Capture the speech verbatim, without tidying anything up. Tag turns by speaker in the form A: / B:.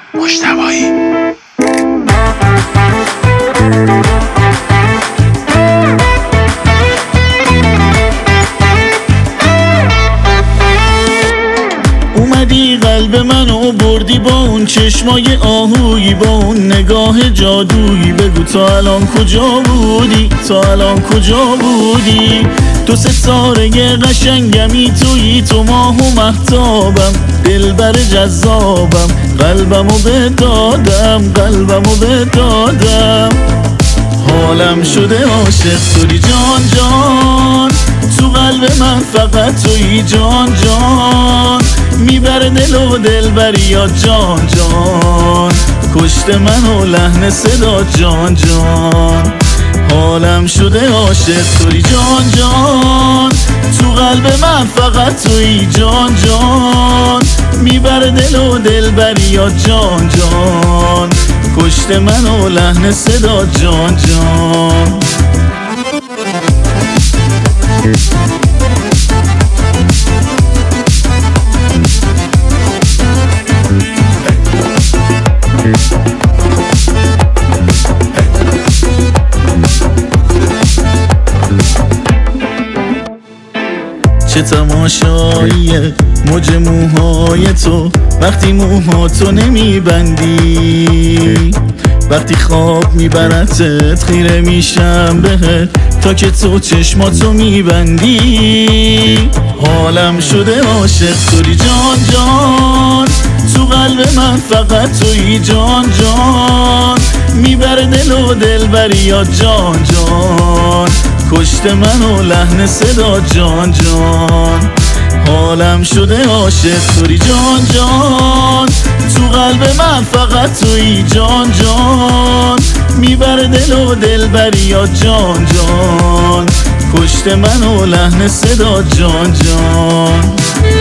A: مجتبی.
B: اومدی قلب منو بردی با اون چشمای آهویی، با اون نگاه جادویی. بگو تا الان کجا بودی، تا الان کجا بودی؟ تو ستاره قشنگمی، تویی تو ماه و مهتابم، دلبر جذابم، قلبمو بدادم، قلبمو بدادم. حالم شده عاشق توری جان جان، تو قلب من فقط تویی جان جان. میبره دل و دلبریات جان جان، کشت من و لحن صدا جان جان. حالم شده عاشق توری جان جان، تو قلب من فقط تویی جان جان. میبره دل و دلبریات جان جان، کشت من و لحن صدا جان جان. چه تماشاییه موج موهای تو وقتی موهاتو نمیبندی، وقتی خواب میبرتت خیره میشم بهت تا که تو چشماتو میبندی. حالم شده عاشق توری جان جان، تو قلب من فقط تویی جان جان. میبره دل و دلبریات جان جان، کشت من و لحن صدا جان جان. حالم شده عاشق توری جان جان، تو قلب من فقط تویی جان جان. میبره دل و دلبریات جان جان، کشت من و لحن صدا جان جان.